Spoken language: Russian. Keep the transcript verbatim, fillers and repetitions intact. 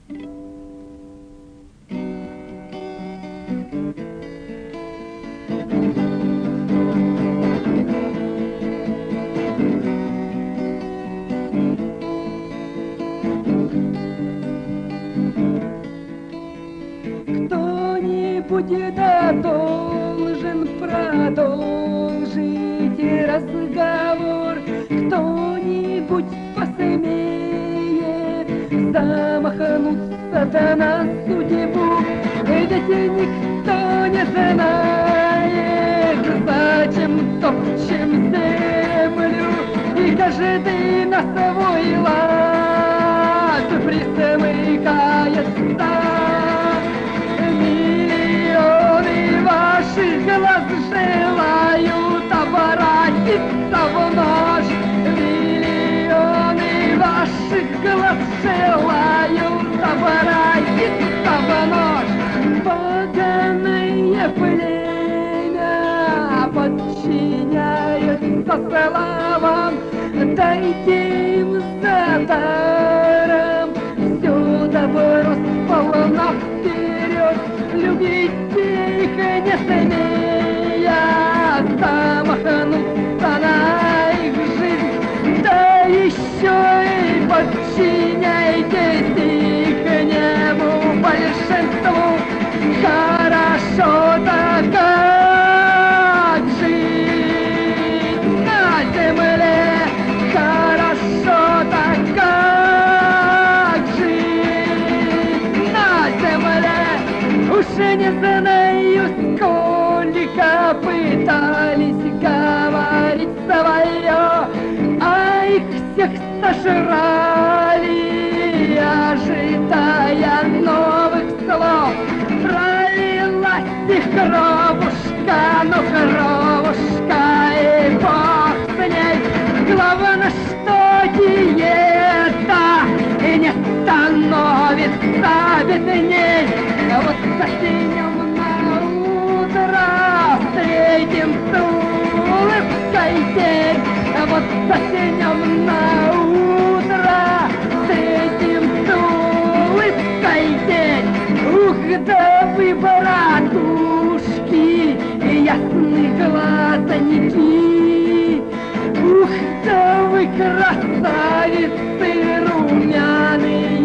Кто-нибудь да должен продолжить разговор, кто-нибудь посмеет замахнуться на судьбу, ведь никто не знает, зачем топчем землю, и каждый на свой лад присмыкается. Ваших глаз желают обратиться в нож. Миллионы ваших глаз желают обратиться в нож. Поганое племя подчиняется словам, дайте им за даром все добро сполна вперед. Любить их не смея, замахнуться на их жизнь, да еще и подчиняйтесь ихнему большинству. Хорошо-то как жить на земле, хорошо-то как жить на земле. Уж не знаю, сколько пытались говорить свое, а их всех сожрали, ожидая новых слов. Пролилась их кровушка, ну кровушка, и бог с ней. Главное, что диета и не становится бедней. Вот заснем на утро, встретим с улыбкой день. Вот заснем на утро, встретим с улыбкой день. Ух, да вы, братушки, ясные глазоньки. Ух, да вы, красавицы румяные.